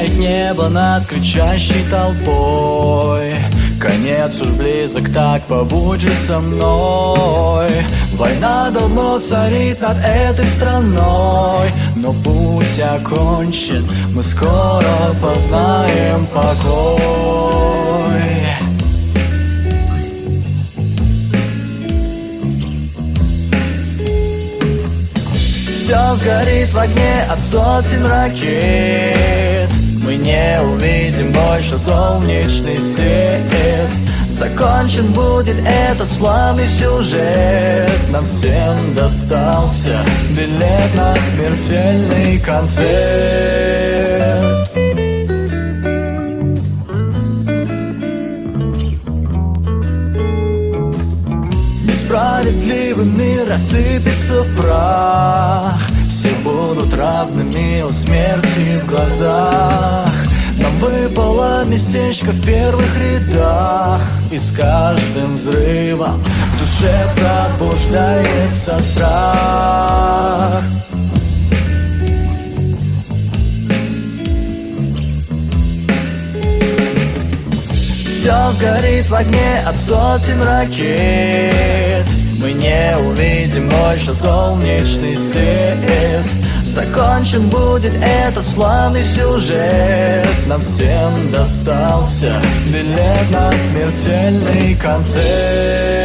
Сияет небо над кричащей толпой. Конец уж близок, так побудь же со мной. Война давно царит над этой страной, но путь окончен, мы скоро познаем покой. Все сгорит в огне от сотен ракет. Мы не увидим больше солнечный свет. Закончен будет этот славный сюжет. Нам всем достался билет на смертельный концерт. Несправедливый мир рассыпется в прах. Все будут равными у смерти в глазах. Нам выпало местечко в первых рядах, и с каждым взрывом в душе пробуждается страх. Все сгорит в огне от сотен ракет. Мы не увидим больше солнечный свет. Закончен будет этот славный сюжет. Нам всем достался билет на смертельный концерт.